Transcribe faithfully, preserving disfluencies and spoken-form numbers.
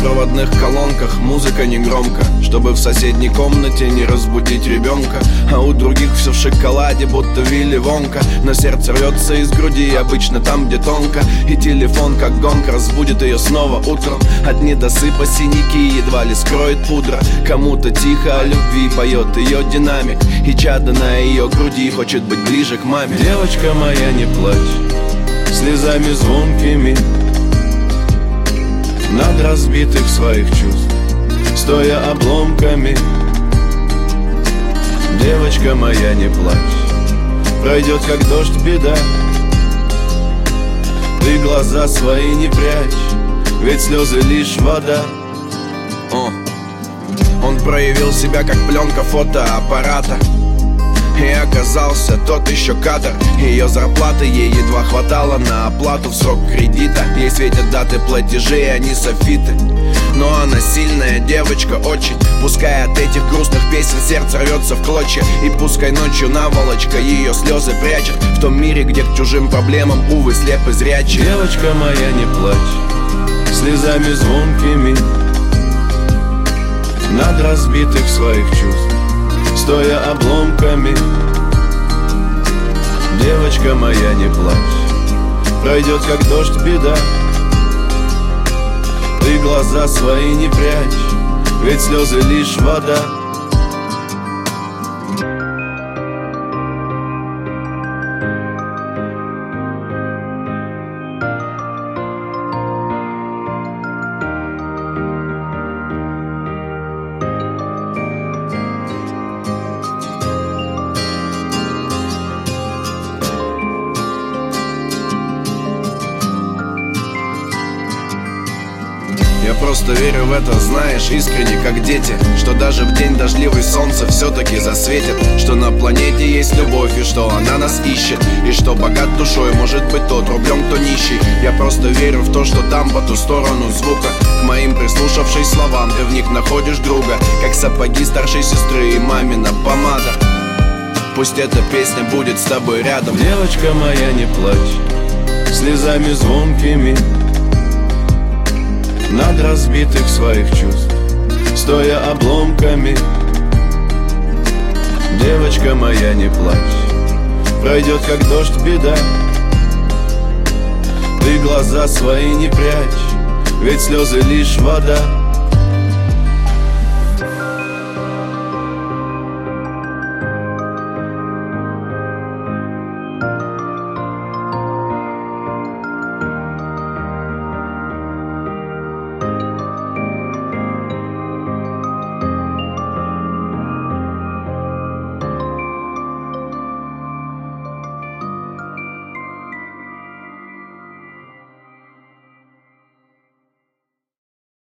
беспроводных колонках музыка не громко, чтобы в соседней комнате не разбудить ребенка. А у других все в шоколаде, будто Вилли Вонка. Но сердце рвется из груди, обычно там, где тонко. И телефон, как гонка, разбудит ее снова утром. От недосыпа синяки едва ли скроет пудра. Кому-то тихо о любви поет ее динамик, и чадо на ее груди хочет быть ближе к маме. Девочка моя, не плачь слезами звонкими над разбитых своих чувств, стоя обломками. Девочка моя, не плачь, пройдет как дождь беда. Ты глаза свои не прячь, ведь слезы лишь вода. О. Он проявил себя как пленка фотоаппарата, и оказался тот еще кадр. Ее зарплаты ей едва хватало на оплату в срок кредита. Ей светят даты платежей, они софиты. Но она сильная девочка очень. Пускай от этих грустных песен сердце рвется в клочья, и пускай ночью наволочка ее слезы прячет в том мире, где к чужим проблемам, увы, слеп и зрячий. Девочка моя, не плачь слезами звонкими над разбитых своих чувств, стоя обломками. Девочка моя, не плачь, пройдет как дождь беда. Ты глаза свои не прячь, ведь слезы лишь вода. Я просто верю в это, знаешь, искренне, как дети, что даже в день дождливый солнце все-таки засветит, что на планете есть любовь и что она нас ищет, и что богат душой может быть тот рублем, кто нищий. Я просто верю в то, что там по ту сторону звука, к моим прислушавшись словам, ты в них находишь друга, как сапоги старшей сестры и мамина помада. Пусть эта песня будет с тобой рядом. Девочка моя, не плачь слезами звонкими над разбитых своих чувств, стоя обломками. Девочка моя, не плачь, пройдет как дождь беда. Ты глаза свои не прячь, ведь слезы лишь вода.